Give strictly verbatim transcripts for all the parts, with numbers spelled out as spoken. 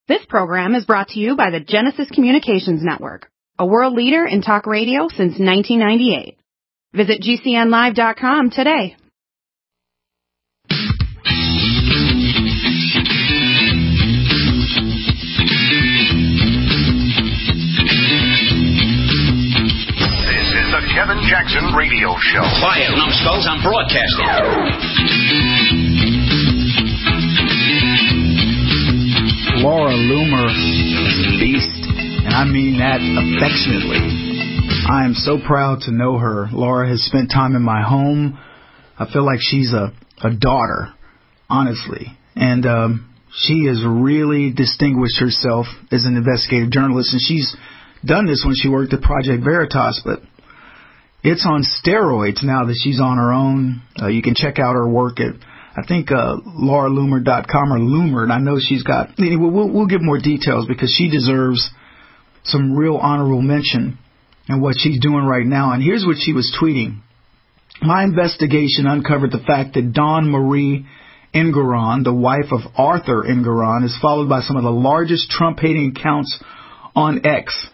This program is brought to you by the Genesis Communications Network, a world leader in talk radio since nineteen ninety-eight. Visit G C N live dot com today. This is the Kevin Jackson Radio Show. Quiet, numbskulls, I'm broadcasting. Laura Loomer is a beast, and I mean that affectionately. I am so proud to know her. Laura has spent time in my home. I feel like she's a, a daughter, honestly. And um, she has really distinguished herself as an investigative journalist, and she's done this when she worked at Project Veritas, but it's on steroids now that she's on her own. Uh, you can check out her work at I think uh, Laura Loomer dot com or Loomer, and I know she's got... Anyway, we'll, we'll give more details because she deserves some real honorable mention in what she's doing right now. And here's what she was tweeting. My investigation uncovered the fact that Dawn Marie Engoron, the wife of Arthur Engoron, is followed by some of the largest Trump-hating accounts on X.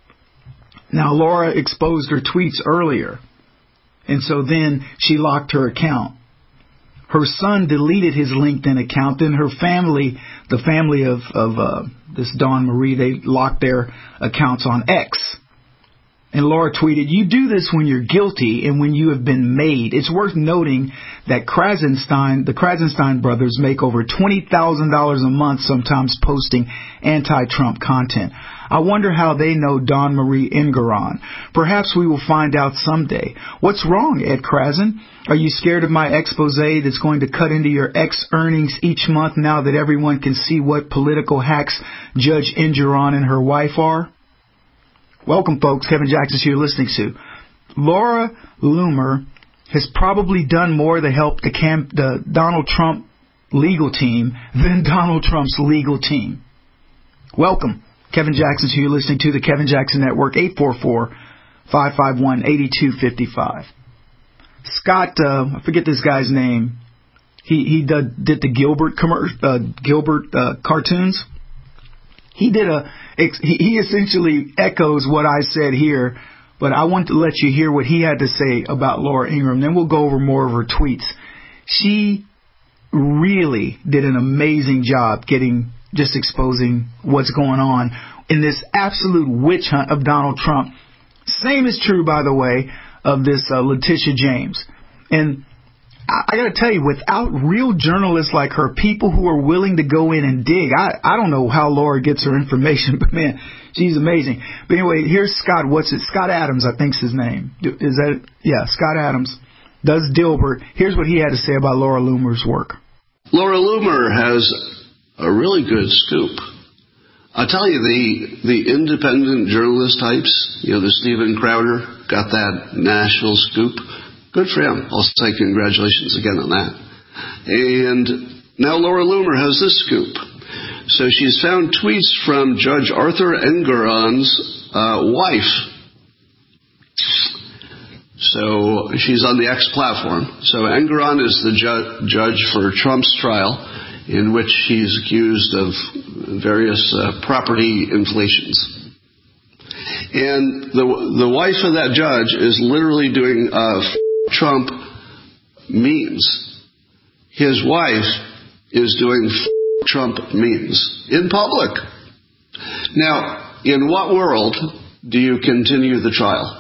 Now, Laura exposed her tweets earlier, and so then she locked her account. Her son deleted his LinkedIn account. Then her family, the family of, of uh, this Dawn Marie, they locked their accounts on X. And Laura tweeted, "You do this when you're guilty and when you have been made. It's worth noting that Krasenstein, the Krasenstein brothers make over twenty thousand dollars a month sometimes posting anti-Trump content. I wonder how they know Dawn Marie Engoron. Perhaps we will find out someday. What's wrong, Ed Krasen? Are you scared of my expose that's going to cut into your X earnings each month now that everyone can see what political hacks Judge Engoron and her wife are?" Welcome, folks. Kevin Jackson here listening to. Laura Loomer has probably done more to help the, camp, the Donald Trump legal team than Donald Trump's legal team. Welcome. Kevin Jackson here listening to the Kevin Jackson Network, eight four four, five five one, eight two five five. Scott, uh, I forget this guy's name. He he did, did the Gilbert commercial, uh, Gilbert uh, cartoons. He did a he, he essentially echoes what I said here, but I want to let you hear what he had to say about Laura Ingraham. Then we'll go over more of her tweets. She really did an amazing job getting just exposing what's going on in this absolute witch hunt of Donald Trump. Same is true, by the way, of this uh, Letitia James. And I, I got to tell you, without real journalists like her, people who are willing to go in and dig, I, I don't know how Laura gets her information, but man, she's amazing. But anyway, here's Scott. What's it? Scott Adams, I think's his name. Is that it? Yeah, Scott Adams does Dilbert. Here's what he had to say about Laura Loomer's work. Laura Loomer has a really good scoop. I'll tell you, the the independent journalist types, you know, the Steven Crowder got that national scoop. Good for him. I'll say congratulations again on that. And now Laura Loomer has this scoop. So she's found tweets from Judge Arthur Engoron's uh, wife. So she's on the X platform. So Engoron is the ju- judge for Trump's trial, in which she's accused of various uh, property inflations. And the the wife of that judge is literally doing uh, f- Trump memes. His wife is doing f- Trump memes in public. Now, in what world do you continue the trial?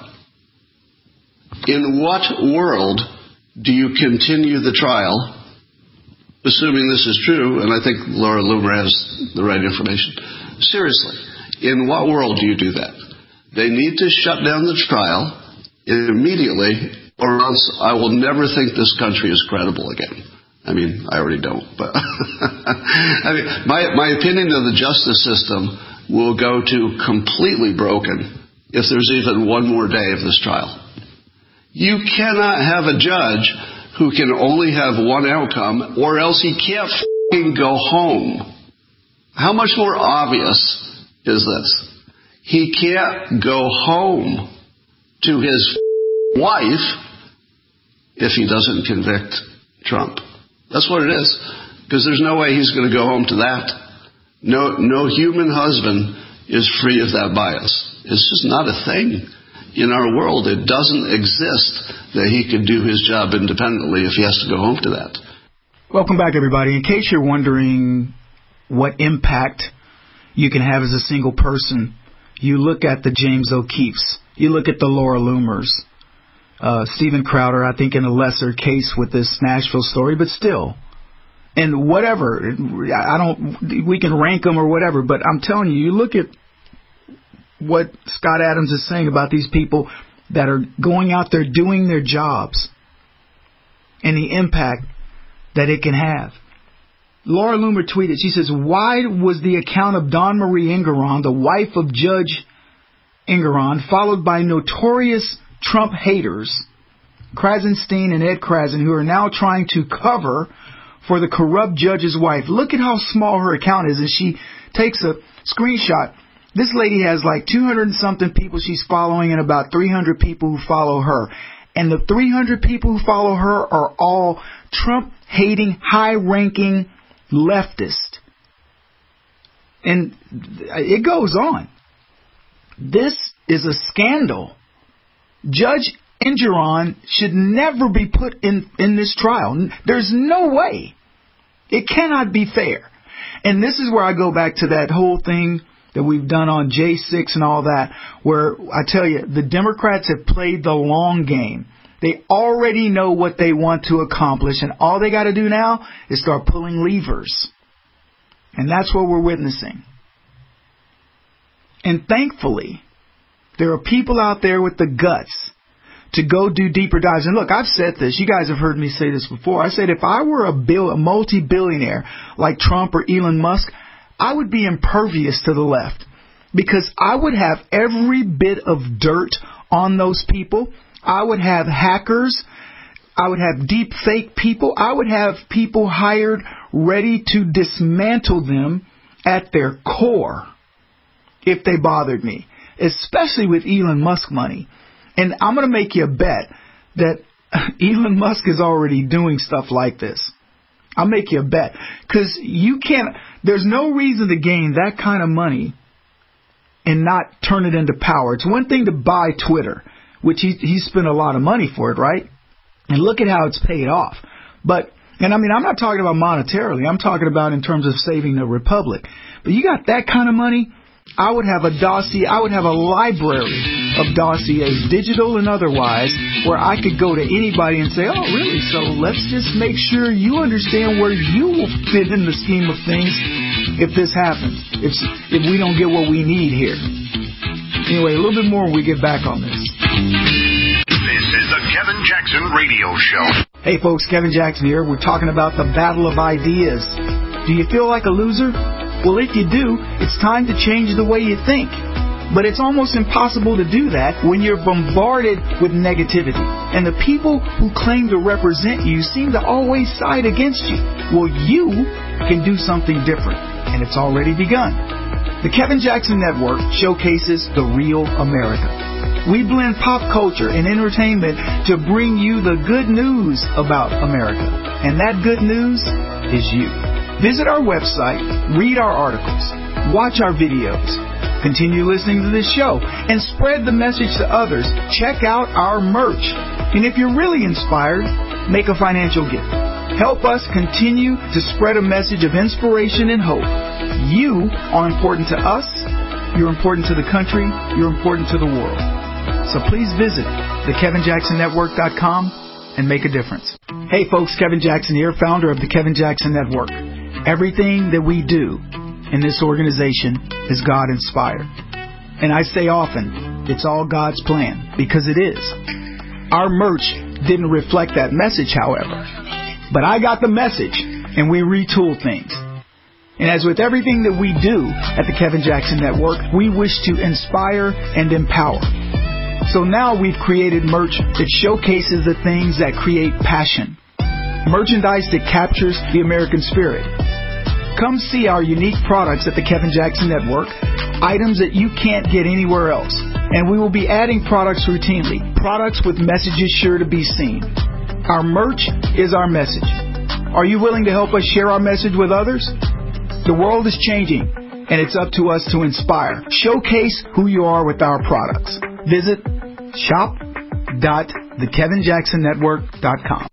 In what world do you continue the trial? Assuming this is true, and I think Laura Loomer has the right information. Seriously, in what world do you do that? They need to shut down the trial immediately, or else I will never think this country is credible again. I mean, I already don't, but I mean, my my opinion of the justice system will go to completely broken if there's even one more day of this trial. You cannot have a judge who can only have one outcome, or else he can't f***ing go home. How much more obvious is this? He can't go home to his wife if he doesn't convict Trump. That's what it is. Because there's no way he's going to go home to that. No, no human husband is free of that bias. It's just not a thing in our world. It doesn't exist that he could do his job independently if he has to go home to that. Welcome back, everybody. In case you're wondering what impact you can have as a single person, you look at the James O'Keefes. You look at the Laura Loomers. Uh, Steven Crowder, I think, in a lesser case with this Nashville story, but still. And whatever, I don't, we can rank them or whatever, but I'm telling you, you look at what Scott Adams is saying about these people that are going out there doing their jobs and the impact that it can have. Laura Loomer tweeted, she says, why was the account of Dawn Marie Ingeron, the wife of Judge Ingeron, followed by notorious Trump haters, Krasenstein and Ed Krasen, who are now trying to cover for the corrupt judge's wife? Look at how small her account is. And she takes a screenshot. This lady has like two hundred and something people she's following and about three hundred people who follow her. And the three hundred people who follow her are all Trump-hating, high-ranking leftists. And it goes on. This is a scandal. Judge Ingeron should never be put in, in this trial. There's no way. It cannot be fair. And this is where I go back to that whole thing that we've done on J six and all that, where I tell you, the Democrats have played the long game. They already know what they want to accomplish, and all they got to do now is start pulling levers. And that's what we're witnessing. And thankfully, there are people out there with the guts to go do deeper dives. And look, I've said this. You guys have heard me say this before. I said if I were a, bill, a multi-billionaire like Trump or Elon Musk, I would be impervious to the left because I would have every bit of dirt on those people. I would have hackers. I would have deep fake people. I would have people hired ready to dismantle them at their core if they bothered me, especially with Elon Musk money. And I'm going to make you a bet that Elon Musk is already doing stuff like this. I'll make you a bet. Because you can't, there's no reason to gain that kind of money and not turn it into power. It's one thing to buy Twitter, which he, he spent a lot of money for it, right? And look at how it's paid off. But, and I mean, I'm not talking about monetarily. I'm talking about in terms of saving the republic. But you got that kind of money, I would have a dossier, I would have a library of dossiers, digital and otherwise, where I could go to anybody and say, oh, really? So let's just make sure you understand where you will fit in the scheme of things if this happens, if, if we don't get what we need here. Anyway, a little bit more when we get back on this. This is the Kevin Jackson Radio Show. Hey, folks, Kevin Jackson here. We're talking about the battle of ideas. Do you feel like a loser? Well, if you do, it's time to change the way you think. But it's almost impossible to do that when you're bombarded with negativity. And the people who claim to represent you seem to always side against you. Well, you can do something different, and it's already begun. The Kevin Jackson Network showcases the real America. We blend pop culture and entertainment to bring you the good news about America. And that good news is you. Visit our website, read our articles, watch our videos, continue listening to this show, and spread the message to others. Check out our merch. And if you're really inspired, make a financial gift. Help us continue to spread a message of inspiration and hope. You are important to us, you're important to the country, you're important to the world. So please visit the kevin jackson network dot com and make a difference. Hey folks, Kevin Jackson here, founder of the Kevin Jackson Network. Everything that we do in this organization is God-inspired. And I say often, it's all God's plan, because it is. Our merch didn't reflect that message, however. But I got the message, and we retool things. And as with everything that we do at the Kevin Jackson Network, we wish to inspire and empower. So now we've created merch that showcases the things that create passion. Merchandise that captures the American spirit. Come see our unique products at the Kevin Jackson Network, items that you can't get anywhere else. And we will be adding products routinely, products with messages sure to be seen. Our merch is our message. Are you willing to help us share our message with others? The world is changing, and it's up to us to inspire. Showcase who you are with our products. Visit shop dot the kevin jackson network dot com.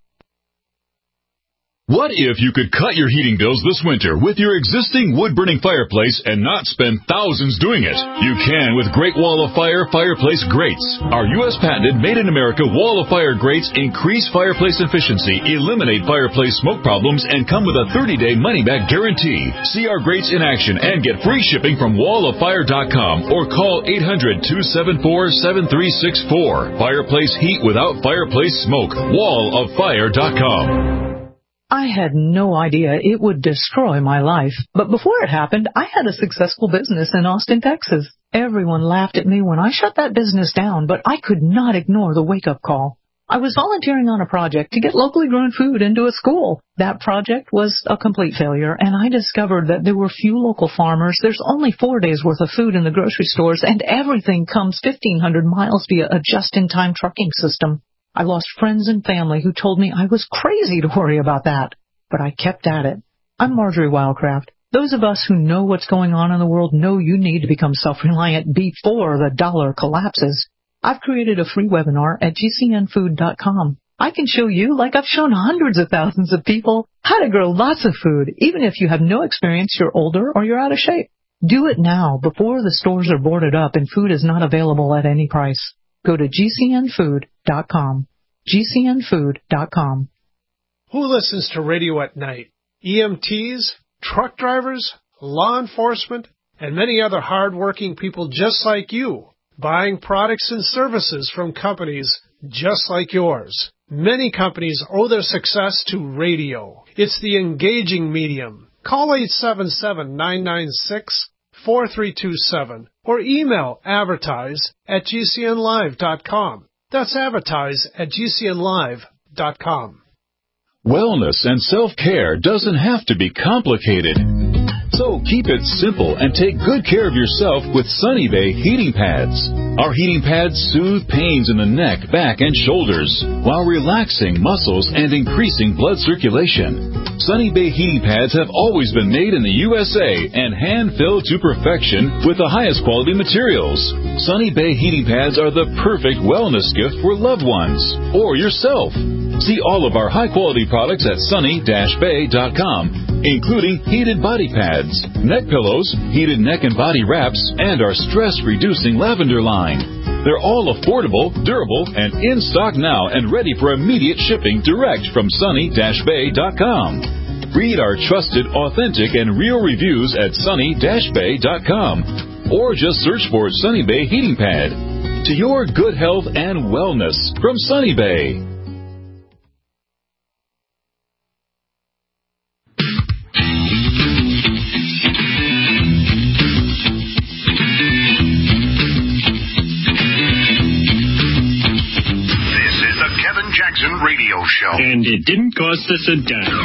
What if you could cut your heating bills this winter with your existing wood-burning fireplace and not spend thousands doing it? You can with Great Wall of Fire fireplace grates. Our U S patented made-in-America Wall of Fire grates increase fireplace efficiency, eliminate fireplace smoke problems, and come with a thirty-day money-back guarantee. See our grates in action and get free shipping from wall of fire dot com or call eight hundred, two seven four, seven three six four. Fireplace heat without fireplace smoke. wall of fire dot com. I had no idea it would destroy my life. But before it happened, I had a successful business in Austin, Texas. Everyone laughed at me when I shut that business down, but I could not ignore the wake-up call. I was volunteering on a project to get locally grown food into a school. That project was a complete failure, and I discovered that there were few local farmers. There's only four days' worth of food in the grocery stores, and everything comes fifteen hundred miles via a just-in-time trucking system. I lost friends and family who told me I was crazy to worry about that, but I kept at it. I'm Marjorie Wildcraft. Those of us who know what's going on in the world know you need to become self-reliant before the dollar collapses. I've created a free webinar at G C N food dot com. I can show you, like I've shown hundreds of thousands of people, how to grow lots of food, even if you have no experience, you're older, or you're out of shape. Do it now before the stores are boarded up and food is not available at any price. Go to G C N food dot com. G C N food dot com. Who listens to radio at night? E M Ts, truck drivers, law enforcement, and many other hard-working people just like you, buying products and services from companies just like yours. Many companies owe their success to radio. It's the engaging medium. Call eight seven seven, nine nine six, four three two seven or email advertise at G C N live dot com. That's advertise at G C N live dot com. Wellness and self-care doesn't have to be complicated. So keep it simple and take good care of yourself with Sunny Bay heating pads. Our heating pads soothe pains in the neck, back, and shoulders while relaxing muscles and increasing blood circulation. Sunny Bay heating pads have always been made in the U S A and hand-filled to perfection with the highest quality materials. Sunny Bay heating pads are the perfect wellness gift for loved ones or yourself. See all of our high-quality products at sunny dash bay dot com, including heated body pads, neck pillows, heated neck and body wraps, and our stress-reducing lavender line. They're all affordable, durable, and in stock now and ready for immediate shipping direct from sunny dash bay dot com. Read our trusted, authentic, and real reviews at sunny dash bay dot com or just search for Sunny Bay Heating Pad. To your good health and wellness from Sunny Bay. Jackson Radio Show. And it didn't cost us a dime.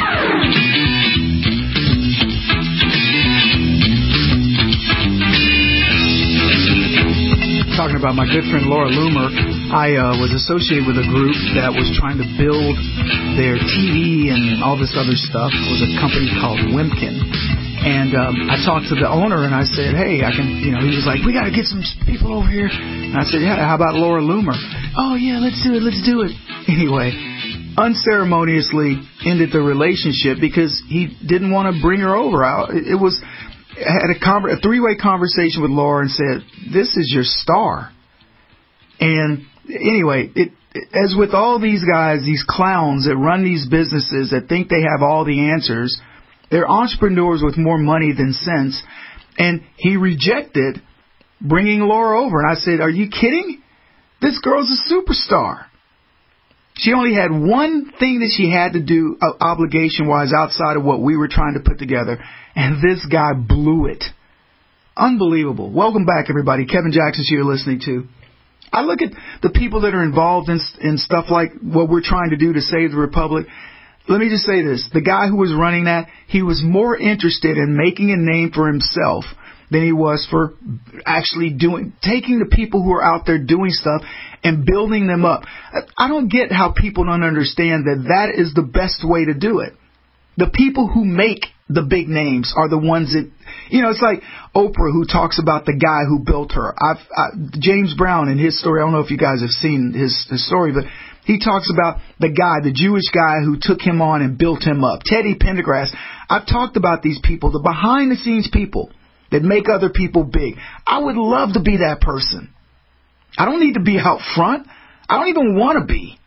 Talking about my good friend Laura Loomer, I uh, was associated with a group that was trying to build their T V and all this other stuff. It was a company called Wimpkin. And um, I talked to the owner, and I said, hey, I can, you know, he was like, we got to get some people over here. And I said, yeah, how about Laura Loomer? Oh, yeah, let's do it, let's do it. Anyway, unceremoniously ended the relationship because he didn't want to bring her over. It was, had a, con- a three-way conversation with Laura and said, this is your star. And anyway, it, as with all these guys, these clowns that run these businesses that think they have all the answers, they're entrepreneurs with more money than sense. And he rejected bringing Laura over. And I said, are you kidding? This girl's a superstar. She only had one thing that she had to do uh, obligation-wise outside of what we were trying to put together. And this guy blew it. Unbelievable. Welcome back, everybody. Kevin Jackson's here listening to. I look at the people that are involved in, in stuff like what we're trying to do to save the Republic. Let me just say this. The guy who was running that, he was more interested in making a name for himself than he was for actually doing, taking the people who are out there doing stuff and building them up. I don't get how people don't understand that that is the best way to do it. The people who make the big names are the ones that, you know, it's like Oprah, who talks about the guy who built her. I've, I, James Brown in his story, I don't know if you guys have seen his, his story, but he talks about the guy, the Jewish guy who took him on and built him up. Teddy Pendergrass. I've talked about these people, the behind the scenes people that make other people big. I would love to be that person. I don't need to be out front. I don't even want to be.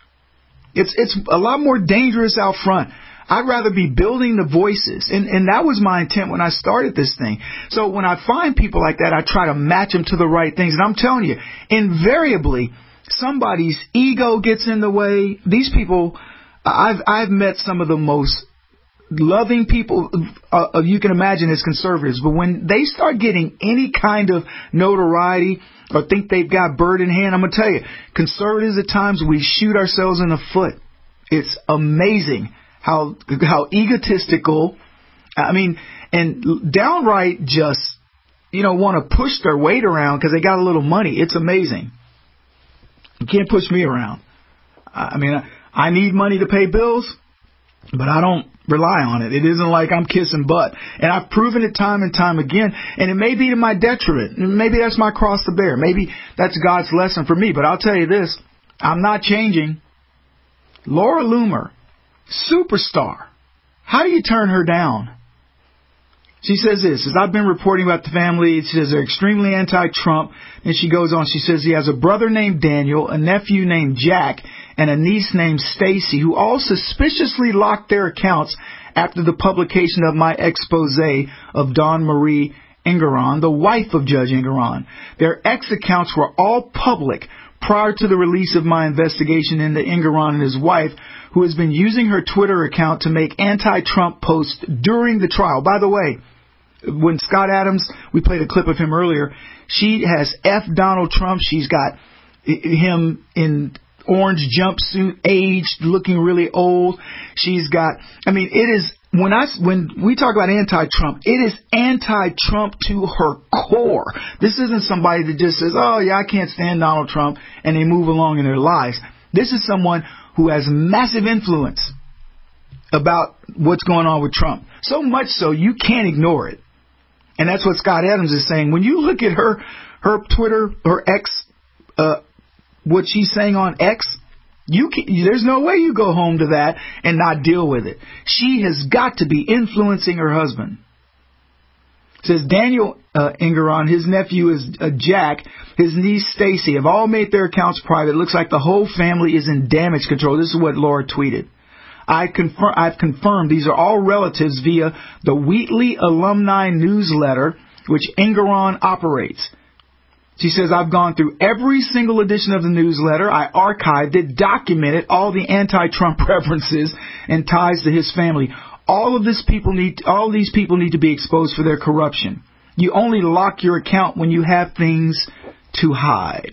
It's, it's a lot more dangerous out front. I'd rather be building the voices. And, and that was my intent when I started this thing. So when I find people like that, I try to match them to the right things. And I'm telling you, invariably, somebody's ego gets in the way. These people, I've, I've met some of the most loving people uh, you can imagine as conservatives. But when they start getting any kind of notoriety or think they've got bird in hand, I'm going to tell you, conservatives at times, we shoot ourselves in the foot. It's amazing how how egotistical, I mean, and downright just, you know, want to push their weight around because they got a little money. It's amazing. You can't push me around. I mean, I, I need money to pay bills, but I don't rely on it. It isn't like I'm kissing butt. And I've proven it time and time again. And it may be to my detriment. Maybe that's my cross to bear. Maybe that's God's lesson for me. But I'll tell you this, I'm not changing. Laura Loomer, superstar. How do you turn her down? She says this, as I've been reporting about the family, she says they're extremely anti-Trump. And she goes on, she says he has a brother named Daniel, a nephew named Jack, and a niece named Stacy, who all suspiciously locked their accounts after the publication of my expose of Dawn Marie Engoron, the wife of Judge Engoron. Their ex accounts were all public prior to the release of my investigation into Engoron and his wife, who has been using her Twitter account to make anti-Trump posts during the trial. By the way, when Scott Adams, we played a clip of him earlier, she has F Donald Trump. She's got him in orange jumpsuit, aged, looking really old. She's got, I mean, it is, when I, when we talk about anti-Trump, it is anti-Trump to her core. This isn't somebody that just says, oh yeah, I can't stand Donald Trump, and they move along in their lives. This is someone who has massive influence about what's going on with Trump. So much so, you can't ignore it. And that's what Scott Adams is saying. When you look at her, her Twitter, her X, uh, what she's saying on X, you can, there's no way you go home to that and not deal with it. She has got to be influencing her husband. It says Daniel uh, Engoron, his nephew is uh, Jack, his niece Stacy have all made their accounts private. It looks like the whole family is in damage control. This is what Laura tweeted. I confirm, I've confirmed these are all relatives via the Wheatley Alumni Newsletter, which Engoron operates. She says, I've gone through every single edition of the newsletter. I archived it, documented all the anti-Trump references and ties to his family. All of this people need, all these people need to be exposed for their corruption. You only lock your account when you have things to hide.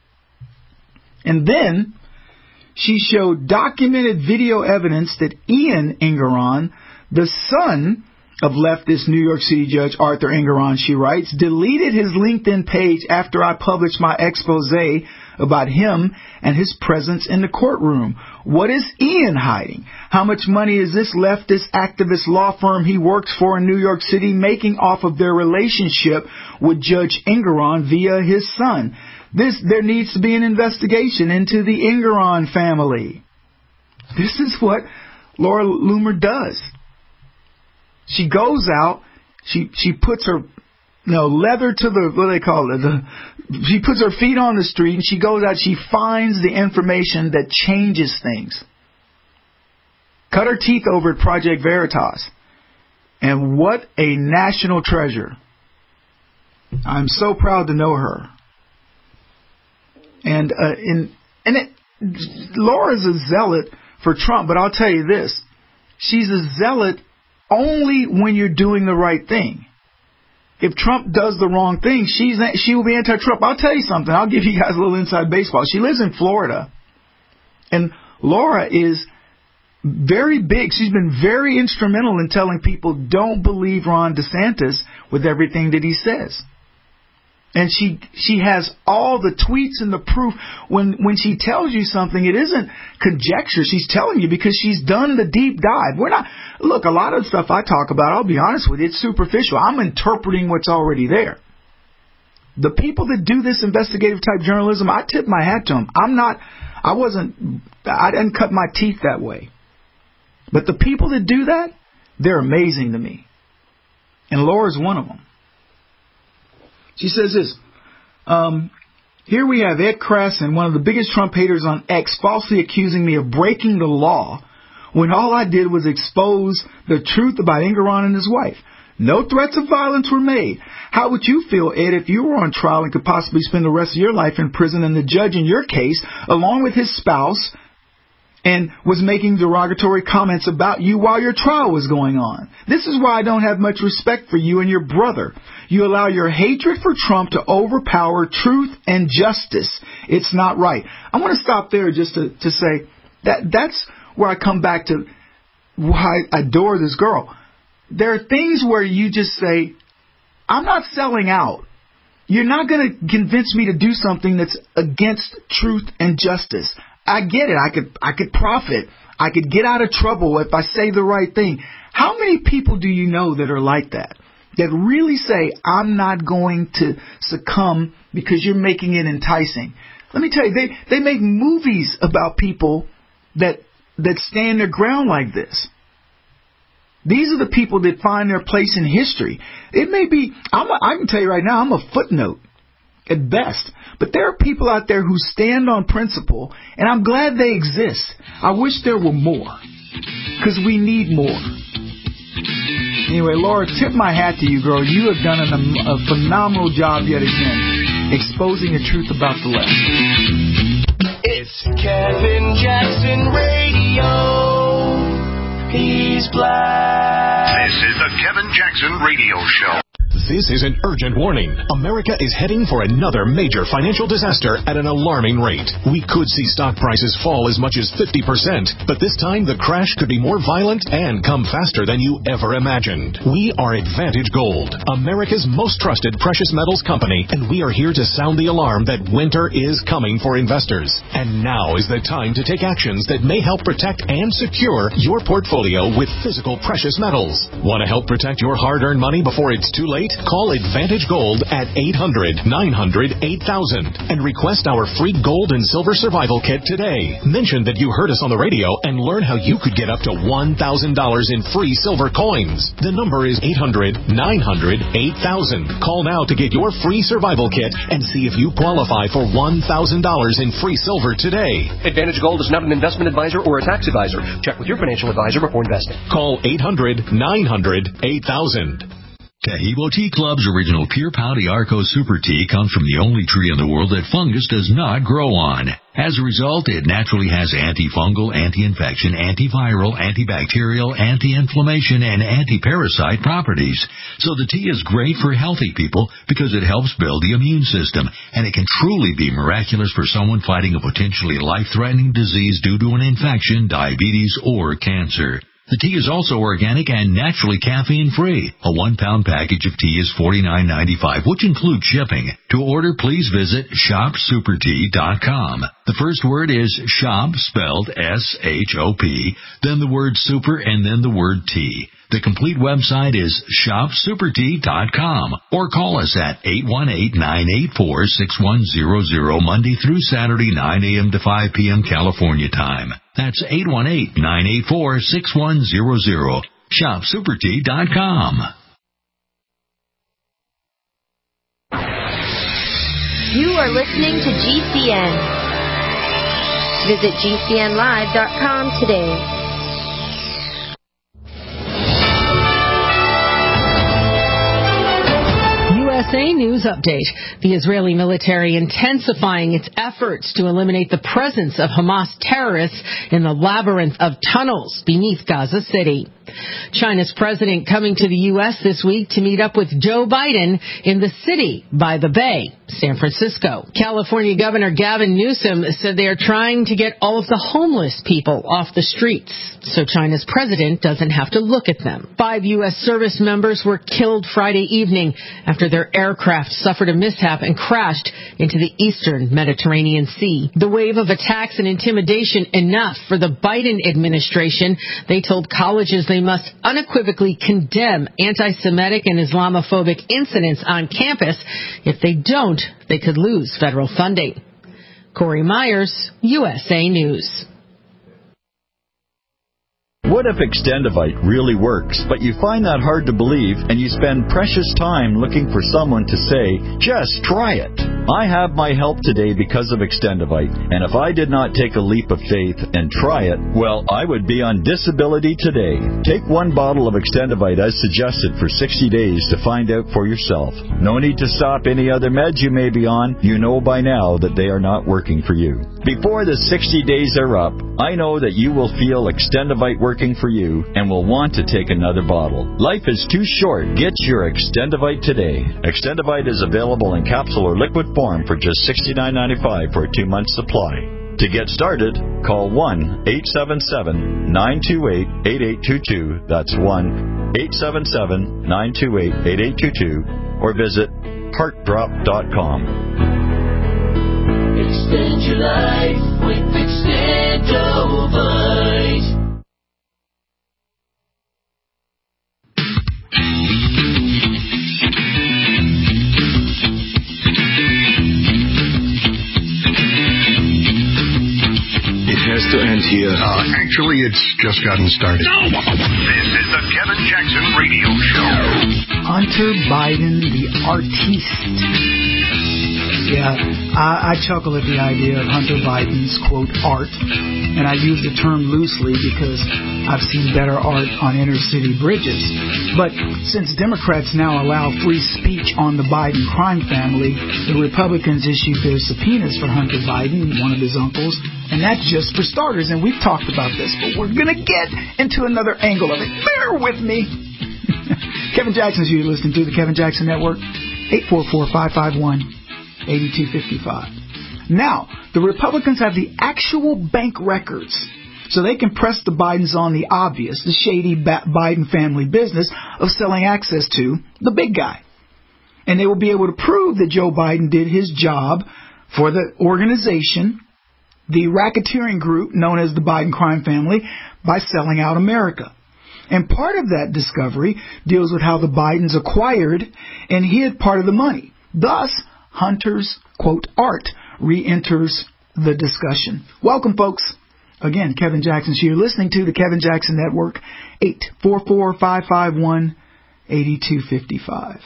And then she showed documented video evidence that Ian Engoron, the son of leftist New York City Judge Arthur Engoron, she writes, deleted his LinkedIn page after I published my expose about him and his presence in the courtroom. What is Ian hiding? How much money is this leftist activist law firm he works for in New York City making off of their relationship with Judge Engoron via his son? This, there needs to be an investigation into the Engoron family. This is what Laura Loomer does. She goes out, she she puts her, you know, leather to the, what do they call it? The, she puts her feet on the street and she goes out, she finds the information that changes things. Cut her teeth over at Project Veritas. And what a national treasure. I'm so proud to know her. And uh, in, and it, Laura's a zealot for Trump, but I'll tell you this. She's a zealot only when you're doing the right thing. If Trump does the wrong thing, she's she will be anti-Trump. I'll tell you something. I'll give you guys a little inside baseball. She lives in Florida. And Laura is very big. She's been very instrumental in telling people don't believe Ron DeSantis with everything that he says. And she she has all the tweets and the proof. When when she tells you something, it isn't conjecture. She's telling you because she's done the deep dive. We're not, look, a lot of the stuff I talk about, I'll be honest with you, it's superficial. I'm interpreting what's already there. The people that do this investigative type journalism, I tip my hat to them. I'm not, I wasn't, I didn't cut my teeth that way. But the people that do that, they're amazing to me. And Laura's one of them. She says this, um, here we have Ed Krasen, one of the biggest Trump haters on X, falsely accusing me of breaking the law when all I did was expose the truth about Engoron and his wife. No threats of violence were made. How would you feel, Ed, if you were on trial and could possibly spend the rest of your life in prison and the judge in your case, along with his spouse, and was making derogatory comments about you while your trial was going on? This is why I don't have much respect for you and your brother. You allow your hatred for Trump to overpower truth and justice. It's not right. I want to stop there just to, to say that that's where I come back to why I adore this girl. There are things where you just say, I'm not selling out. You're not going to convince me to do something that's against truth and justice. I get it. I could I could profit. I could get out of trouble if I say the right thing. How many people do you know that are like that? That really say, I'm not going to succumb because you're making it enticing. Let me tell you, they, they make movies about people that that stand their ground like this. These are the people that find their place in history. It may be, I'm a, I can tell you right now, I'm a footnote at best. But there are people out there who stand on principle, and I'm glad they exist. I wish there were more, because we need more. Anyway, Laura, tip my hat to you, girl. You have done an, a phenomenal job yet again, exposing the truth about the left. It's Kevin Jackson Radio. He's black. This is the Kevin Jackson Radio Show. This is an urgent warning. America is heading for another major financial disaster at an alarming rate. We could see stock prices fall as much as fifty percent, but this time the crash could be more violent and come faster than you ever imagined. We are Advantage Gold, America's most trusted precious metals company, and we are here to sound the alarm that winter is coming for investors. And now is the time to take actions that may help protect and secure your portfolio with physical precious metals. Want to help protect your hard-earned money before it's too late? Call Advantage Gold at eight hundred, nine hundred, eight thousand and request our free gold and silver survival kit today. Mention that you heard us on the radio and learn how you could get up to one thousand dollars in free silver coins. The number is eight hundred, nine hundred, eight thousand. Call now to get your free survival kit and see if you qualify for one thousand dollars in free silver today. Advantage Gold is not an investment advisor or a tax advisor. Check with your financial advisor before investing. Call eight hundred, nine hundred, eight thousand. Cahibo Tea Club's original Pure Pau d'Arco Super Tea comes from the only tree in the world that fungus does not grow on. As a result, it naturally has antifungal, anti-infection, antiviral, antibacterial, anti-inflammation, and anti-parasite properties. So the tea is great for healthy people because it helps build the immune system, and it can truly be miraculous for someone fighting a potentially life-threatening disease due to an infection, diabetes, or cancer. The tea is also organic and naturally caffeine-free. A one-pound package of tea is forty-nine ninety-five, which includes shipping. To order, please visit shop super tea dot com. The first word is shop, spelled S H O P, then the word super, and then the word tea. The complete website is shop super tea dot com, or call us at eight one eight, nine eight four, six one zero zero Monday through Saturday, nine a.m. to five p.m. California time. That's eight one eight, nine eight four, six one zero zero. shop super tea dot com. You are listening to G C N. Visit G C N live dot com today. U S A News Update. The Israeli military intensifying its efforts to eliminate the presence of Hamas terrorists in the labyrinth of tunnels beneath Gaza City. China's president coming to the U S this week to meet up with Joe Biden in the city by the Bay, San Francisco. California Governor Gavin Newsom said they are trying to get all of the homeless people off the streets so China's president doesn't have to look at them. Five U S service members were killed Friday evening after their aircraft suffered a mishap and crashed into the eastern Mediterranean Sea. The wave of attacks and intimidation enough for the Biden administration. They told colleges they must unequivocally condemn anti-Semitic and Islamophobic incidents on campus. If they don't, they could lose federal funding. Corey Myers, U S A News. What if Extendivite really works, but you find that hard to believe and you spend precious time looking for someone to say, just try it? I have my help today because of Extendivite, and if I did not take a leap of faith and try it, well, I would be on disability today. Take one bottle of Extendivite as suggested for sixty days to find out for yourself. No need to stop any other meds you may be on. You know by now that they are not working for you. Before the sixty days are up, I know that you will feel Extendivite working for you and will want to take another bottle. Life is too short. Get your Extendivite today. Extendivite is available in capsule or liquid form for just sixty-nine ninety-five for a two-month supply. To get started, call one eight seven seven, nine two eight, eight eight two two. That's one eight seven seven, nine two eight, eight eight two two. Or visit heart drop dot com. Extend your life with Extendovite. Has to end here. Uh, actually, it's just gotten started. This is the Kevin Jackson Radio Show. Hunter Biden, the artiste. Yeah, I, I chuckle at the idea of Hunter Biden's, quote, art. And I use the term loosely because I've seen better art on inner city bridges. But since Democrats now allow free speech on the Biden crime family, the Republicans issued their subpoenas for Hunter Biden, one of his uncles. And that's just for starters. And we've talked about this, but we're going to get into another angle of it. Bear with me. Kevin Jackson's you're listening to the Kevin Jackson Network, eight four four, five five one, eight two five five. Now, the Republicans have the actual bank records, so they can press the Bidens on the obvious, the shady Biden family business of selling access to the big guy. And they will be able to prove that Joe Biden did his job for the organization, the racketeering group known as the Biden crime family, by selling out America. And part of that discovery deals with how the Bidens acquired and hid part of the money. Thus, Hunter's, quote, art re-enters the discussion. Welcome, folks. Again, Kevin Jackson's here. Listening to the Kevin Jackson Network, eight four four, five five one, eight two five five.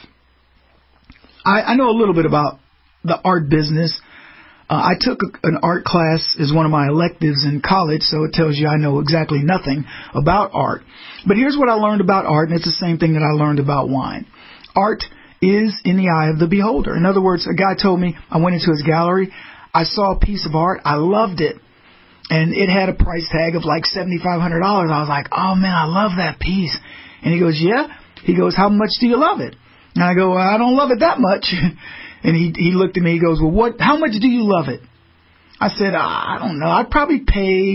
I, I know a little bit about the art business. Uh, I took a, an art class as one of my electives in college, so it tells you I know exactly nothing about art. But here's what I learned about art, and it's the same thing that I learned about wine. Art is in the eye of the beholder. In other words, a guy told me, I went into his gallery, I saw a piece of art, I loved it, and it had a price tag of like seventy-five hundred dollars. I was like, oh man, I love that piece. And he goes, yeah? He goes, how much do you love it? And I go, well, I don't love it that much. And he he looked at me, he goes, well, what? How much do you love it? I said, I don't know, I'd probably pay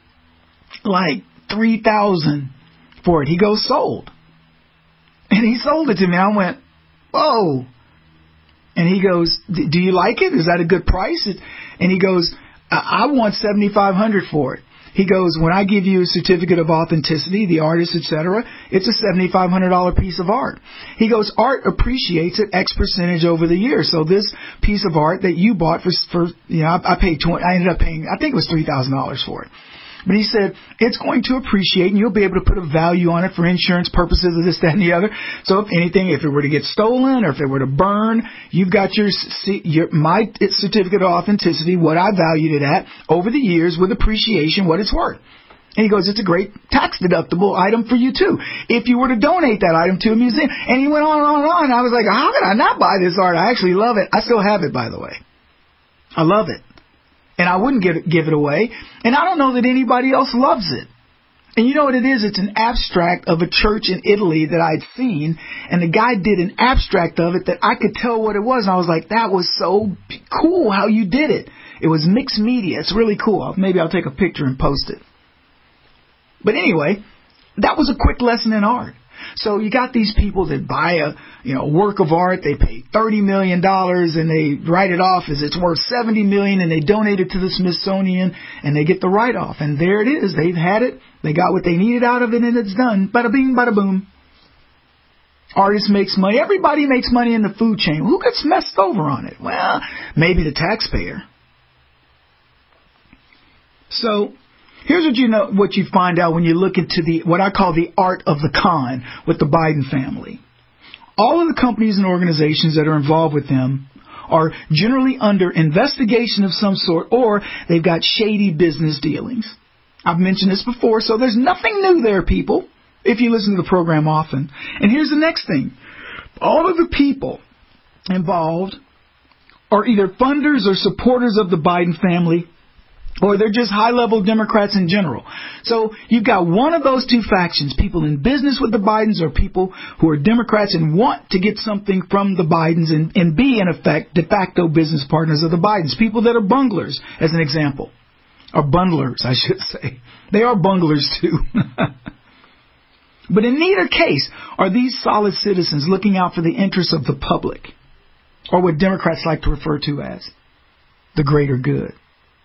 like three thousand dollars for it. He goes, sold. And he sold it to me. I went, whoa. And he goes, do you like it? Is that a good price? And he goes, I want seventy-five hundred dollars for it. He goes, when I give you a certificate of authenticity, the artist, et cetera, it's a seventy-five hundred dollars piece of art. He goes, art appreciates at X percentage over the years. So this piece of art that you bought for, for you know, I, I paid twenty. I ended up paying, I think it was three thousand dollars for it. But he said, it's going to appreciate, and you'll be able to put a value on it for insurance purposes of this, that, and the other. So if anything, if it were to get stolen or if it were to burn, you've got your, your my certificate of authenticity, what I valued it at over the years with appreciation, what it's worth. And he goes, it's a great tax-deductible item for you, too, if you were to donate that item to a museum. And he went on and on and on. I was like, how could I not buy this art? I actually love it. I still have it, by the way. I love it. And I wouldn't give it, give it away. And I don't know that anybody else loves it. And you know what it is? It's an abstract of a church in Italy that I'd seen, and the guy did an abstract of it that I could tell what it was. And I was like, that was so cool how you did it. It was mixed media. It's really cool. Maybe I'll take a picture and post it. But anyway, that was a quick lesson in art. So you got these people that buy a you know work of art, they pay thirty million dollars and they write it off as it's worth seventy million dollars, and they donate it to the Smithsonian and they get the write-off. And there it is. They've had it. They got what they needed out of it and it's done. Bada bing, bada boom. Artist makes money. Everybody makes money in the food chain. Who gets messed over on it? Well, maybe the taxpayer. So here's what you know, what you find out when you look into the what I call the art of the con with the Biden family. All of the companies and organizations that are involved with them are generally under investigation of some sort, or they've got shady business dealings. I've mentioned this before, so there's nothing new there, people, if you listen to the program often. And here's the next thing. All of the people involved are either funders or supporters of the Biden family, or they're just high-level Democrats in general. So you've got one of those two factions, people in business with the Bidens or people who are Democrats and want to get something from the Bidens and, and be, in effect, de facto business partners of the Bidens. People that are bunglers, as an example. Or bundlers, I should say. They are bunglers, too. But in neither case are these solid citizens looking out for the interests of the public, or what Democrats like to refer to as the greater good.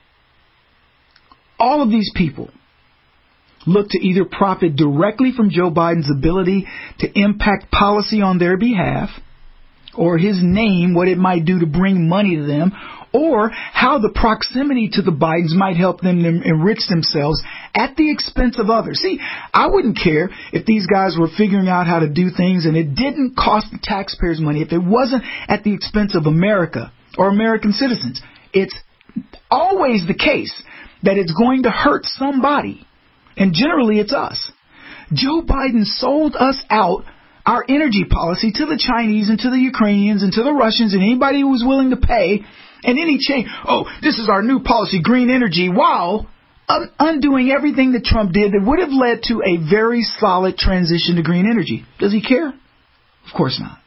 All of these people look to either profit directly from Joe Biden's ability to impact policy on their behalf, or his name, what it might do to bring money to them, or how the proximity to the Bidens might help them enrich themselves at the expense of others. See, I wouldn't care if these guys were figuring out how to do things and it didn't cost the taxpayers money, if it wasn't at the expense of America or American citizens. It's always the case that it's going to hurt somebody, and generally it's us. Joe Biden sold us out our energy policy to the Chinese and to the Ukrainians and to the Russians and anybody who was willing to pay, and any change. Oh, this is our new policy, green energy. Wow. Un- undoing everything that Trump did that would have led to a very solid transition to green energy. Does he care? Of course not.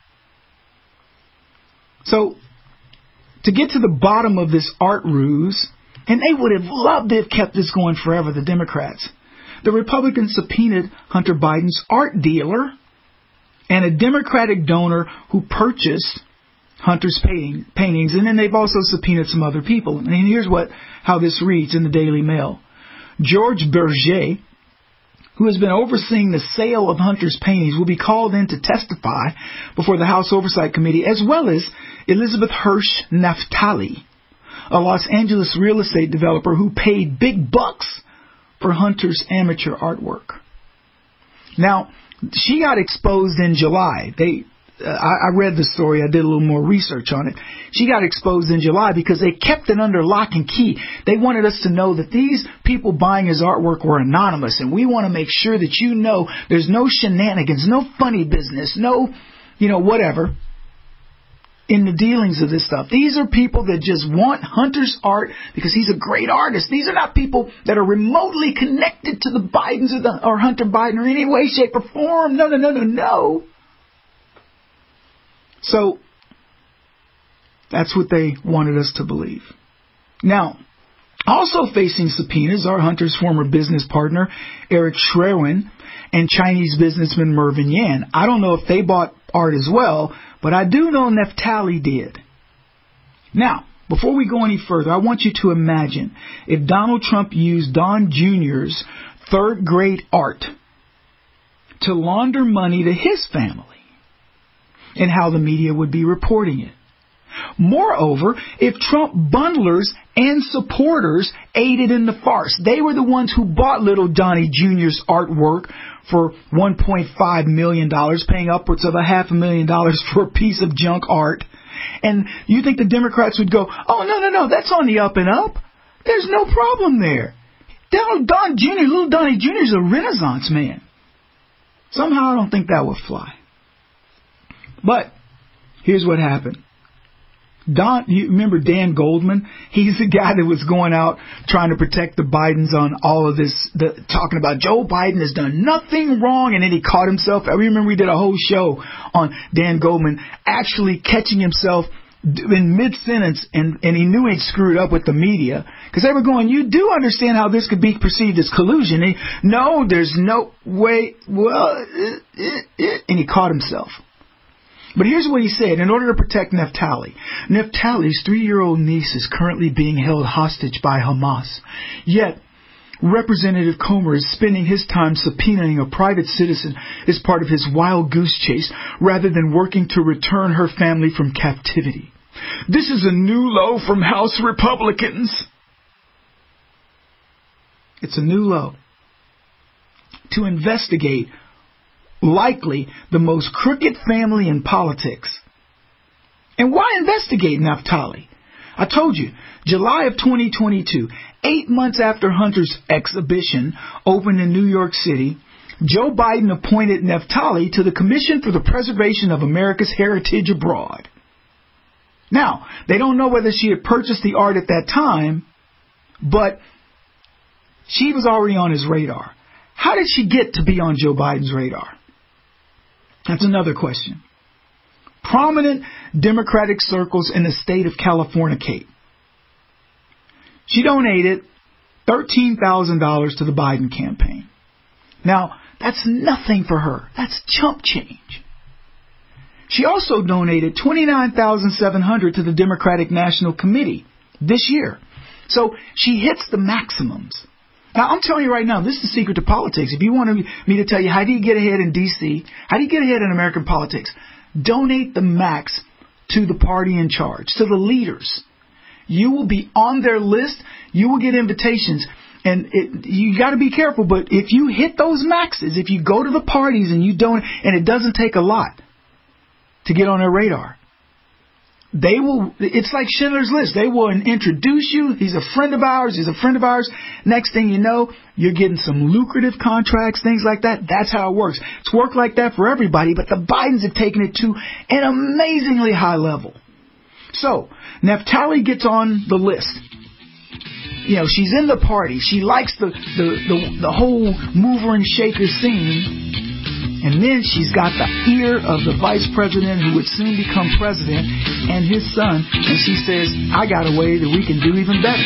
So, to get to the bottom of this art ruse, and they would have loved to have kept this going forever, the Democrats. The Republicans subpoenaed Hunter Biden's art dealer and a Democratic donor who purchased Hunter's painting, paintings, and then they've also subpoenaed some other people. And here's what how this reads in the Daily Mail. George Berger, who has been overseeing the sale of Hunter's paintings, will be called in to testify before the House Oversight Committee, as well as Elizabeth Hirsch Naftali, a Los Angeles real estate developer who paid big bucks for Hunter's amateur artwork. Now, she got exposed in July. They, uh, I, I read the story. I did a little more research on it. She got exposed in July because they kept it under lock and key. They wanted us to know that these people buying his artwork were anonymous, and we want to make sure that you know there's no shenanigans, no funny business, no, you know, whatever in the dealings of this stuff. These are people that just want Hunter's art because he's a great artist. These are not people that are remotely connected to the Bidens or, the, or Hunter Biden in any way, shape, or form. No, no, no, no, no. So, that's what they wanted us to believe. Now, also facing subpoenas are Hunter's former business partner, Eric Schwerin, and Chinese businessman Mervyn Yan. I don't know if they bought art as well, but I do know Naftali did. Now, before we go any further, I want you to imagine if Donald Trump used Don Junior's third-grade art to launder money to his family, and how the media would be reporting it. Moreover, if Trump bundlers and supporters aided in the farce, they were the ones who bought little Donnie Junior's artwork for one point five million dollars, paying upwards of a half a million dollars for a piece of junk art. And you think the Democrats would go, oh, no, no, no, that's on the up and up. There's no problem there. Don, Don Junior, little Donnie Junior is a Renaissance man. Somehow I don't think that would fly. But here's what happened. Don, you remember Dan Goldman? He's the guy that was going out trying to protect the Bidens on all of this, the, talking about Joe Biden has done nothing wrong, and then he caught himself. I remember we did a whole show on Dan Goldman actually catching himself in mid-sentence, and, and he knew he'd screwed up with the media, because they were going, you do understand how this could be perceived as collusion. And he, no, there's no way, well, it, it, it, and he caught himself. But here's what he said. In order to protect Naftali, Naftali's three-year-old niece is currently being held hostage by Hamas. Yet, Representative Comer is spending his time subpoenaing a private citizen as part of his wild goose chase rather than working to return her family from captivity. This is a new low from House Republicans. It's a new low. To investigate likely the most crooked family in politics. And why investigate Naftali? I told you, July of twenty twenty-two, eight months after Hunter's exhibition opened in New York City, Joe Biden appointed Naftali to the Commission for the Preservation of America's Heritage Abroad. Now, they don't know whether she had purchased the art at that time, but she was already on his radar. How did she get to be on Joe Biden's radar? That's another question. Prominent Democratic circles in the state of California. She donated thirteen thousand dollars to the Biden campaign. Now, that's nothing for her. That's chump change. She also donated twenty-nine thousand seven hundred dollars to the Democratic National Committee this year. So she hits the maximums. Now, I'm telling you right now, this is the secret to politics. If you want me to tell you how do you get ahead in D C, how do you get ahead in American politics, donate the max to the party in charge, to the leaders. You will be on their list. You will get invitations. And it, you got to be careful. But if you hit those maxes, if you go to the parties and you don't, and it doesn't take a lot to get on their radar, they will, it's like Schindler's List. They will introduce you. He's a friend of ours. He's a friend of ours. Next thing you know, you're getting some lucrative contracts, things like that. That's how it works. It's worked like that for everybody, but the Bidens have taken it to an amazingly high level. So, Naftali gets on the list. You know, she's in the party. She likes the, the, the, the whole mover and shaker scene. And then she's got the ear of the vice president who would soon become president and his son. And she says, I got a way that we can do even better.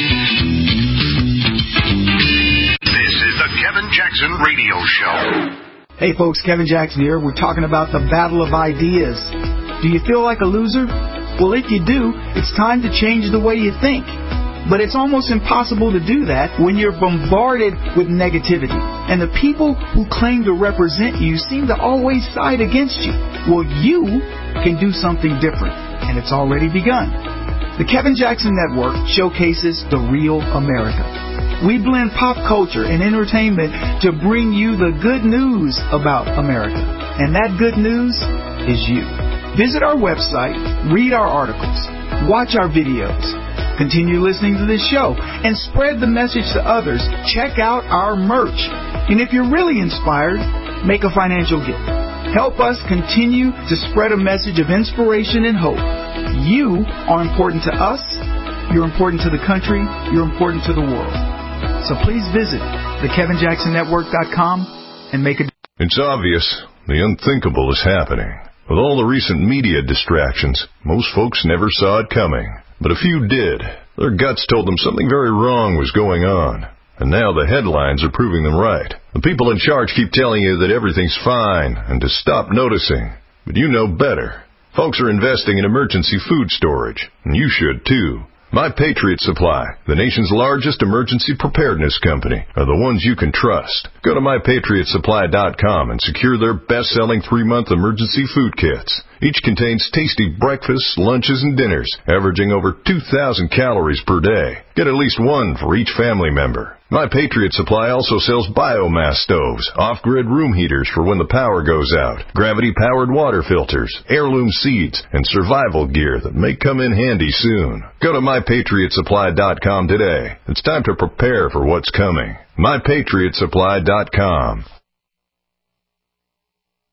This is the Kevin Jackson Radio Show. Hey folks, Kevin Jackson here. We're talking about the battle of ideas. Do you feel like a loser? Well, if you do, it's time to change the way you think. But it's almost impossible to do that when you're bombarded with negativity. And the people who claim to represent you seem to always side against you. Well, you can do something different. And it's already begun. The Kevin Jackson Network showcases the real America. We blend pop culture and entertainment to bring you the good news about America. And that good news is you. Visit our website, read our articles, watch our videos, continue listening to this show, and spread the message to others. Check out our merch. And if you're really inspired, make a financial gift. Help us continue to spread a message of inspiration and hope. You are important to us. You're important to the country. You're important to the world. So please visit the kevin jackson network dot com and make a... It's obvious the unthinkable is happening. With all the recent media distractions, most folks never saw it coming. But a few did. Their guts told them something very wrong was going on. And now the headlines are proving them right. The people in charge keep telling you that everything's fine and to stop noticing. But you know better. Folks are investing in emergency food storage, and you should too. My Patriot Supply, the nation's largest emergency preparedness company, are the ones you can trust. Go to my patriot supply dot com and secure their best-selling three-month emergency food kits. Each contains tasty breakfasts, lunches, and dinners, averaging over two thousand calories per day. Get at least one for each family member. My Patriot Supply also sells biomass stoves, off-grid room heaters for when the power goes out, gravity-powered water filters, heirloom seeds, and survival gear that may come in handy soon. Go to my patriot supply dot com today. It's time to prepare for what's coming. my patriot supply dot com.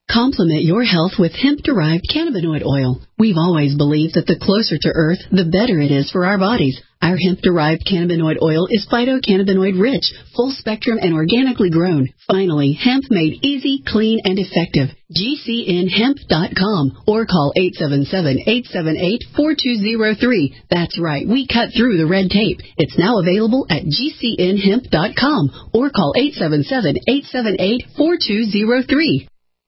Complement your health with hemp-derived cannabinoid oil. We've always believed that the closer to Earth, the better it is for our bodies. Our hemp-derived cannabinoid oil is phytocannabinoid-rich, full-spectrum, and organically grown. Finally, hemp made easy, clean, and effective. G C N hemp dot com or call eight seven seven, eight seven eight, four two zero three. That's right, we cut through the red tape. It's now available at G C N hemp dot com or call eight seven seven, eight seven eight, four two zero three.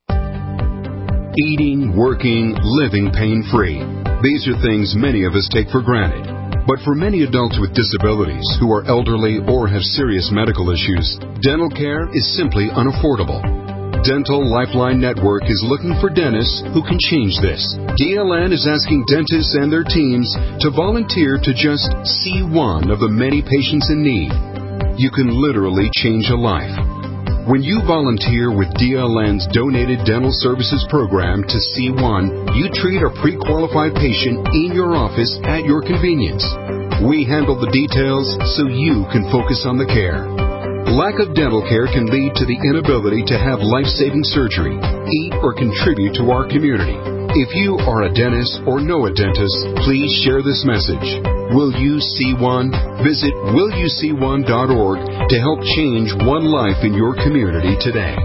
Eating, working, living pain-free. These are things many of us take for granted. But for many adults with disabilities who are elderly or have serious medical issues, dental care is simply unaffordable. Dental Lifeline Network is looking for dentists who can change this. D L N is asking dentists and their teams to volunteer to just see one of the many patients in need. You can literally change a life. When you volunteer with D L N's Donated Dental Services Program to C one, you treat a pre-qualified patient in your office at your convenience. We handle the details so you can focus on the care. Lack of dental care can lead to the inability to have life-saving surgery, eat, or contribute to our community. If you are a dentist or know a dentist, please share this message. Will you see one? Visit will you see one dot org to help change one life in your community today.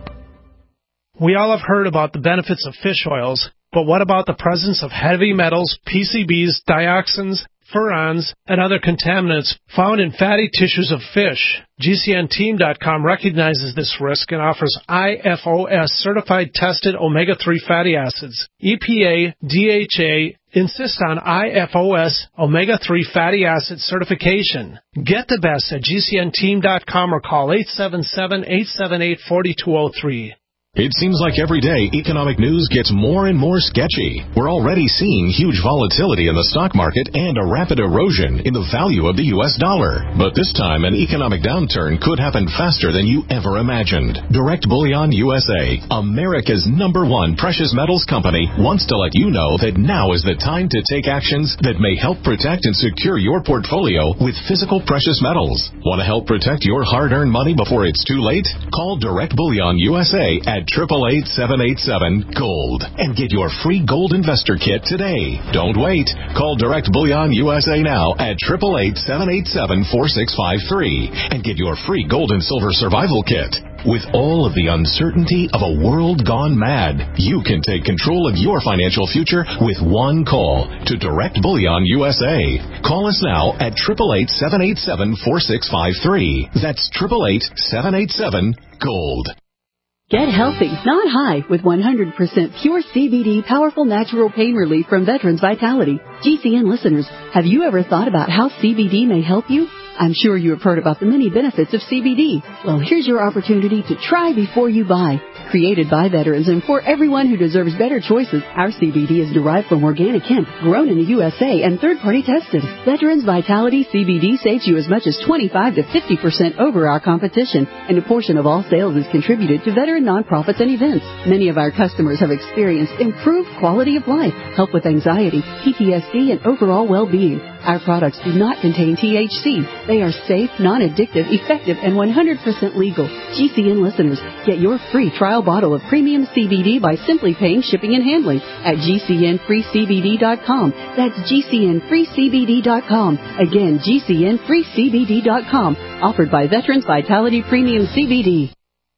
We all have heard about the benefits of fish oils, but what about the presence of heavy metals, P C Bs, dioxins, furans, and other contaminants found in fatty tissues of fish? G C N team dot com recognizes this risk and offers I F O S certified tested omega three fatty acids. E P A, D H A insist on I F O S omega three fatty acid certification. Get the best at G C N team dot com or call eight seven seven, eight seven eight, four two zero three. It seems like every day economic news gets more and more sketchy. We're already seeing huge volatility in the stock market and a rapid erosion in the value of the U S dollar. But this time, an economic downturn could happen faster than you ever imagined. Direct Bullion U S A, America's number one precious metals company, wants to let you know that now is the time to take actions that may help protect and secure your portfolio with physical precious metals. Want to help protect your hard-earned money before it's too late? Call Direct Bullion U S A at eight eight eight, seven eight seven, GOLD and get your free gold investor kit today. Don't wait. Call Direct Bullion U S A now at eight eight eight, seven eight seven, four six five three and get your free gold and silver survival kit. With all of the uncertainty of a world gone mad, you can take control of your financial future with one call to Direct Bullion U S A. Call us now at eight eight eight, seven eight seven, four six five three. That's eight eight eight, seven eight seven, GOLD. Get healthy, not high, with one hundred percent pure C B D powerful natural pain relief from Veterans Vitality. G C N listeners, have you ever thought about how C B D may help you? I'm sure you have heard about the many benefits of C B D. Well, here's your opportunity to try before you buy. Created by veterans and for everyone who deserves better choices, our C B D is derived from organic hemp, grown in the U S A and third-party tested. Veterans Vitality C B D saves you as much as twenty-five to fifty percent over our competition, and a portion of all sales is contributed to veteran nonprofits and events. Many of our customers have experienced improved quality of life, help with anxiety, P T S D, and overall well-being. Our products do not contain T H C. They are safe, non-addictive, effective, and one hundred percent legal. G C N listeners, get your free trial bottle of premium C B D by simply paying shipping and handling at G C N free C B D dot com. That's G C N free C B D dot com. Again, G C N free C B D dot com. Offered by Veterans Vitality Premium C B D.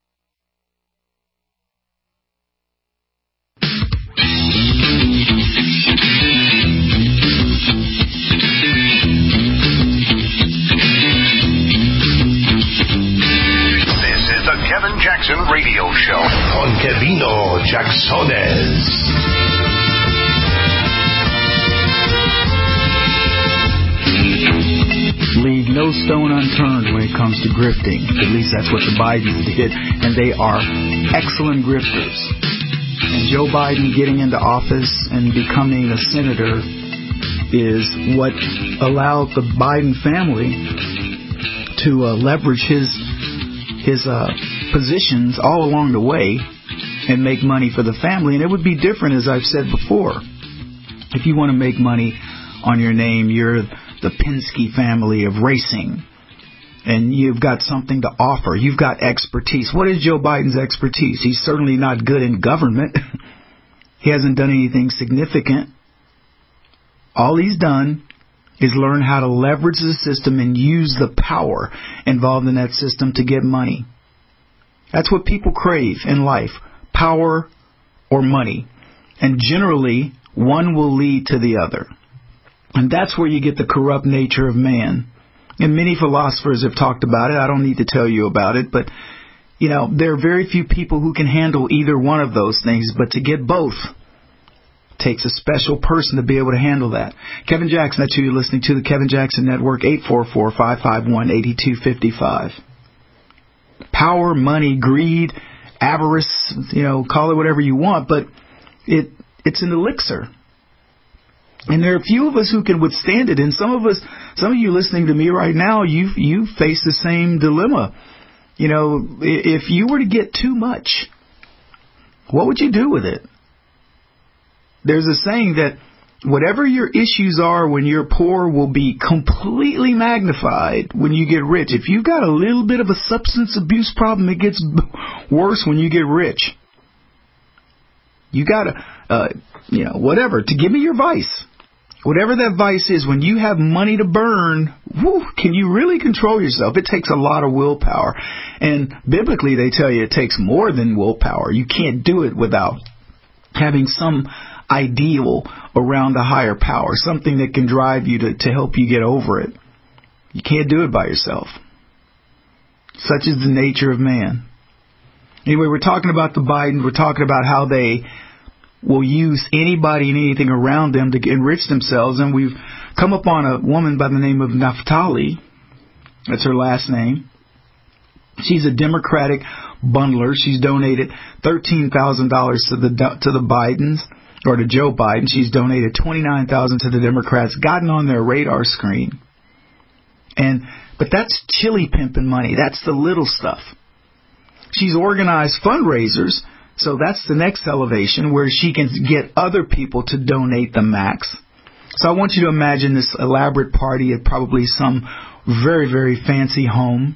Kevin Jackson Radio Show on Kevino Jacksones. Leave no stone unturned when it comes to grifting. At least that's what the Bidens did, and they are excellent grifters. And Joe Biden getting into office and becoming a senator is what allowed the Biden family to uh, leverage his his uh, positions all along the way and make money for the family. And it would be different, as I've said before. If you want to make money on your name, you're the Penske family of racing. and you've got something to offer. You've got expertise. What is Joe Biden's expertise? He's certainly not good in government. He hasn't done anything significant. All he's done is learn how to leverage the system and use the power involved in that system to get money. That's what people crave in life, power or money. And generally, one will lead to the other. And that's where you get the corrupt nature of man. And many philosophers have talked about it. I don't need to tell you about it. But, you know, there are very few people who can handle either one of those things. But to get both takes a special person to be able to handle that. Kevin Jackson, that's who you're listening to, the Kevin Jackson Network, eight four four, five five one, eight two five five. Power, money, greed, avarice, you know, call it whatever you want, but it it's an elixir. And there are a few of us who can withstand it. And some of us, some of you listening to me right now, you you face the same dilemma. You know, if you were to get too much, what would you do with it? There's a saying that whatever your issues are when you're poor will be completely magnified when you get rich. If you've got a little bit of a substance abuse problem, it gets worse when you get rich. You got to, uh, you know, whatever, to give me your vice. Whatever that vice is, when you have money to burn, whew, can you really control yourself? It takes a lot of willpower. And biblically, they tell you it takes more than willpower. You can't do it without having some ideal around a higher power, something that can drive you to, to help you get over it. You can't do it by yourself. Such is the nature of man. Anyway, we're talking about the Bidens. We're talking about how they will use anybody and anything around them to enrich themselves. And we've come upon a woman by the name of Naftali. That's her last name. She's a Democratic bundler. She's donated thirteen thousand dollars to the to the Bidens, or to Joe Biden. She's donated twenty-nine thousand dollars to the Democrats, gotten on their radar screen. And but that's chili pimping money. That's the little stuff. She's organized fundraisers. So that's the next elevation, where she can get other people to donate the max. So I want you to imagine this elaborate party at probably some very, very fancy home.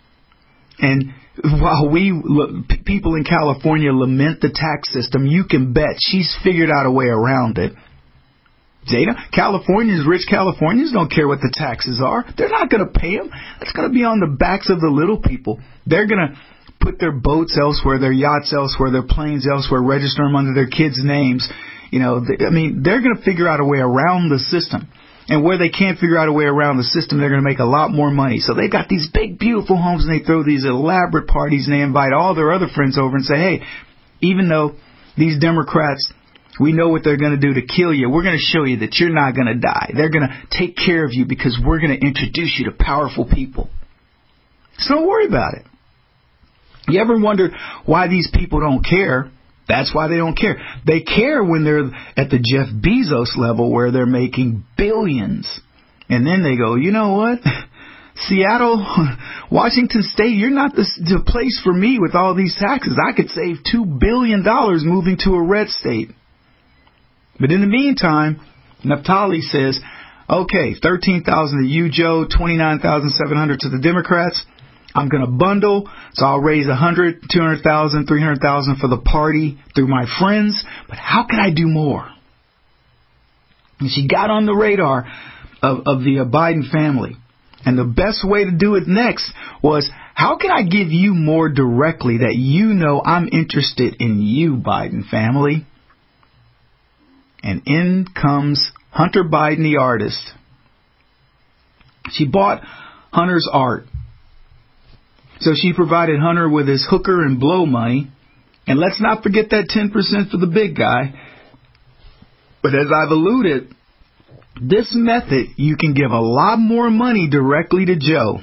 And while we, people in California, lament the tax system, you can bet she's figured out a way around it. Jada, Californians, rich Californians don't care what the taxes are. They're not going to pay them. That's going to be on the backs of the little people. They're going to put their boats elsewhere, their yachts elsewhere, their planes elsewhere, register them under their kids' names. You know, they, I mean, they're going to figure out a way around the system. And where they can't figure out a way around the system, they're going to make a lot more money. So they've got these big, beautiful homes, and they throw these elaborate parties, and they invite all their other friends over and say, hey, even though these Democrats, we know what they're going to do to kill you, we're going to show you that you're not going to die. They're going to take care of you because we're going to introduce you to powerful people. So don't worry about it. You ever wondered why these people don't care? That's why they don't care. They care when they're at the Jeff Bezos level, where they're making billions. And then they go, you know what? Seattle, Washington State, you're not the, the place for me with all these taxes. I could save two billion dollars moving to a red state. But in the meantime, Naftali says, okay, thirteen thousand dollars to you, Joe, twenty-nine thousand seven hundred dollars to the Democrats. I'm going to bundle, so I'll raise one hundred thousand dollars, two hundred thousand dollars, three hundred thousand dollars for the party through my friends. But how can I do more? And she got on the radar of, of the Biden family. And the best way to do it next was, how can I give you more directly that you know I'm interested in you, Biden family? And in comes Hunter Biden, the artist. She bought Hunter's art. So she provided Hunter with his hooker and blow money. And let's not forget that ten percent for the big guy. But as I've alluded, this method, you can give a lot more money directly to Joe,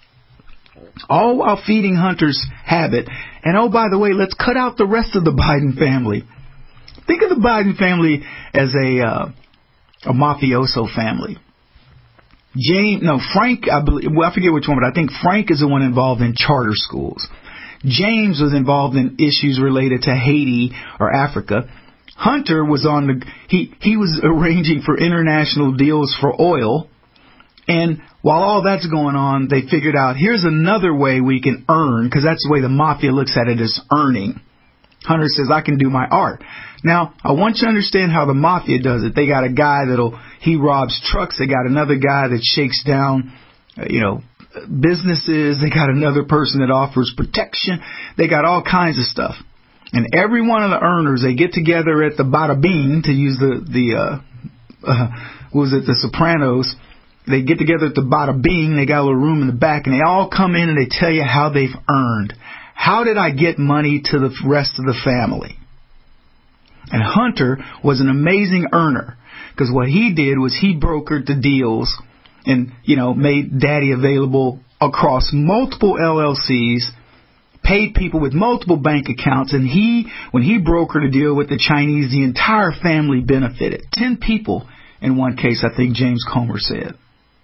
all while feeding Hunter's habit. And oh, by the way, let's cut out the rest of the Biden family. Think of the Biden family as a uh, a mafioso family. James, no, Frank, I believe, well, I forget which one, but I think Frank is the one involved in charter schools. James was involved in issues related to Haiti or Africa. Hunter was on the, he, he was arranging for international deals for oil. And while all that's going on, they figured out, here's another way we can earn, because that's the way the mafia looks at it, as earning. Hunter says, I can do my art. Now, I want you to understand how the mafia does it. They got a guy that'll, he robs trucks. They got another guy that shakes down, uh, you know, businesses. They got another person that offers protection. They got all kinds of stuff. And every one of the earners, they get together at the Bada Bing, to use the, the uh, uh, what was it, the Sopranos. They get together at the Bada Bing. They got a little room in the back, and they all come in and they tell you how they've earned. How did I get money to the rest of the family? And Hunter was an amazing earner, because what he did was he brokered the deals and, you know, made Daddy available across multiple L L Cs, paid people with multiple bank accounts, and he, when he brokered a deal with the Chinese, the entire family benefited. Ten people in one case, I think James Comer said.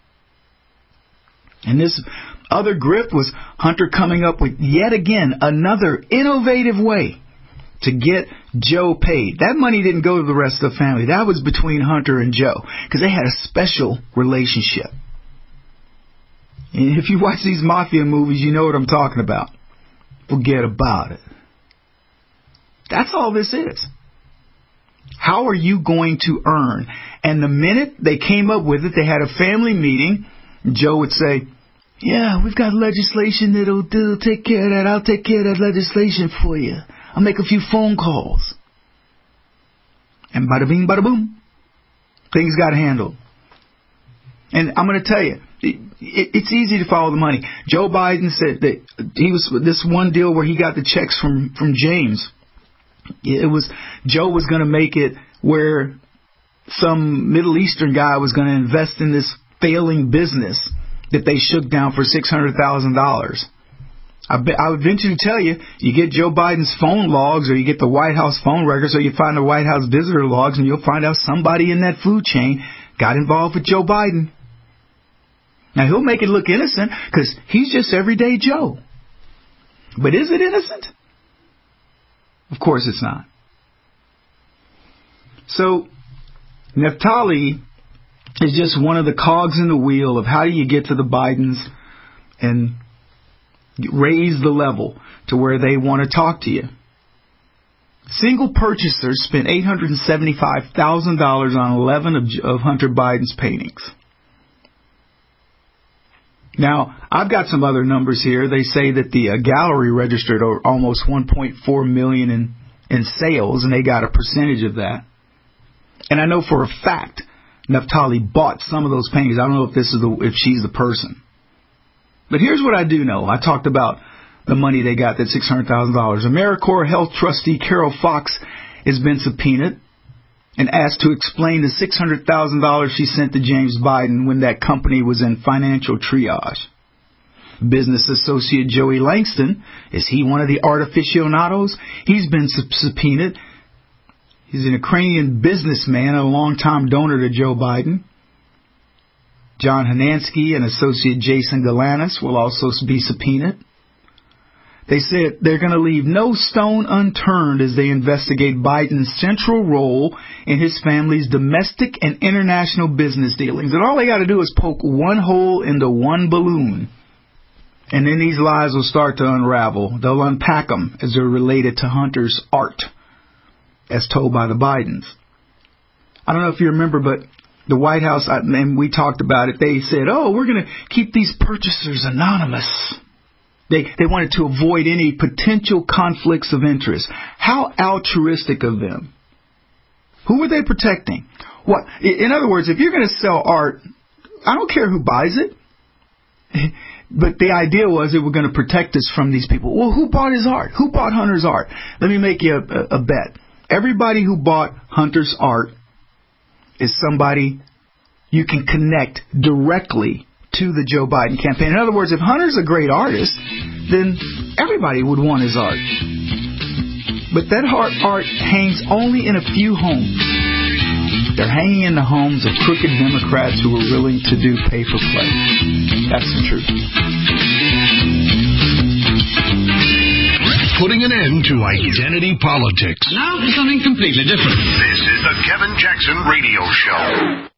And this other grift was Hunter coming up with yet again another innovative way to get Joe paid. That money didn't go to the rest of the family. That was between Hunter and Joe, because they had a special relationship. And if you watch these mafia movies, you know what I'm talking about. Forget about it. That's all this is. How are you going to earn? And the minute they came up with it, they had a family meeting. Joe would say, yeah, we've got legislation that'll do, take care of that. I'll take care of that legislation for you. I'll make a few phone calls. And bada bing, bada boom. Things got handled. And I'm going to tell you, it, it, it's easy to follow the money. Joe Biden said that he was this one deal where he got the checks from, from James. It was Joe was going to make it where some Middle Eastern guy was going to invest in this failing business that they shook down for six hundred thousand dollars. I, be, I would venture to tell you, you get Joe Biden's phone logs, or you get the White House phone records, or you find the White House visitor logs, and you'll find out somebody in that food chain got involved with Joe Biden. Now, he'll make it look innocent because he's just everyday Joe. But is it innocent? Of course it's not. So, Naftali is just one of the cogs in the wheel of how do you get to the Bidens and raise the level to where they want to talk to you. Single purchasers spent eight hundred seventy-five thousand dollars on eleven of, of Hunter Biden's paintings. Now, I've got some other numbers here. They say that the uh, gallery registered almost one point four million dollars in, in sales, and they got a percentage of that. And I know for a fact Naftali bought some of those paintings. I don't know if this is the if she's the person. But here's what I do know. I talked about the money they got, that six hundred thousand dollars. AmeriCorps Health Trustee Carol Fox has been subpoenaed and asked to explain the six hundred thousand dollars she sent to James Biden when that company was in financial triage. Business associate Joey Langston, is he one of the artificiados? He's been subpoenaed. He's an Ukrainian businessman and a longtime donor to Joe Biden. John Hanansky and associate Jason Galanis will also be subpoenaed. They said they're going to leave no stone unturned as they investigate Biden's central role in his family's domestic and international business dealings. And all they got to do is poke one hole into one balloon. And then these lies will start to unravel. They'll unpack them as they're related to Hunter's art, as told by the Bidens. I don't know if you remember, but the White House, and we talked about it, they said, oh, we're going to keep these purchasers anonymous. They they wanted to avoid any potential conflicts of interest. How altruistic of them. Who were they protecting? What? In other words, if you're going to sell art, I don't care who buys it. But the idea was they were going to protect us from these people. Well, who bought his art? Who bought Hunter's art? Let me make you a, a bet. Everybody who bought Hunter's art is somebody you can connect directly to the Joe Biden campaign. In other words, if Hunter's a great artist, then everybody would want his art. But that art, art hangs only in a few homes. They're hanging in the homes of crooked Democrats who are willing to do pay-for-play. That's the truth. Putting an end to identity politics. Now for something completely different. This is the Kevin Jackson Radio Show.